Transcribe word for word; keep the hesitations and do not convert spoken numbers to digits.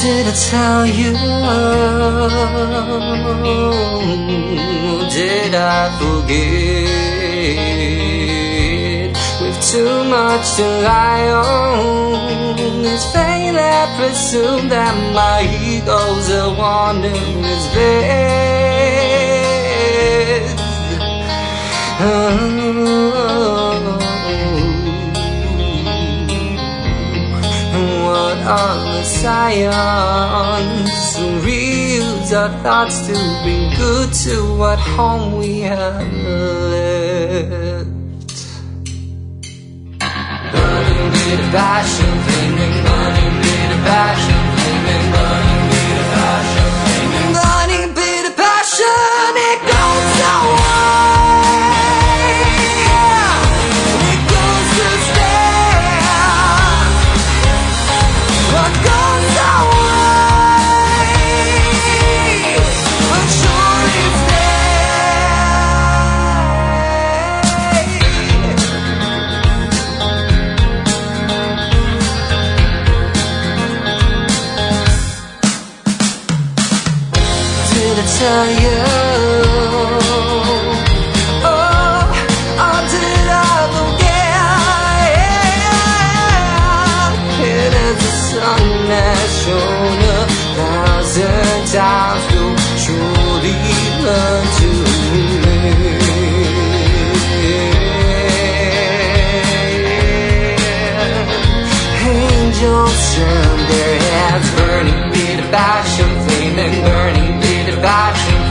Did I tell you? Did I forget? With too much to lie on, it's vain I presume that my ego's a wandering its best. Oh, what are the science? Reels our thoughts to be good to what home we have left. Burning bit of passion, flaming, burning bit of passion, flaming, burning bit of passion, flaming, burning bit of passion. It goes away, it goes to stay. What goes away, but surely Did I tell you? Oh, or did I forget? It is the sun that shown a thousand times to truly learn to live. Angels turn their heads, burning bit of passion, flaming, burning bit of passion.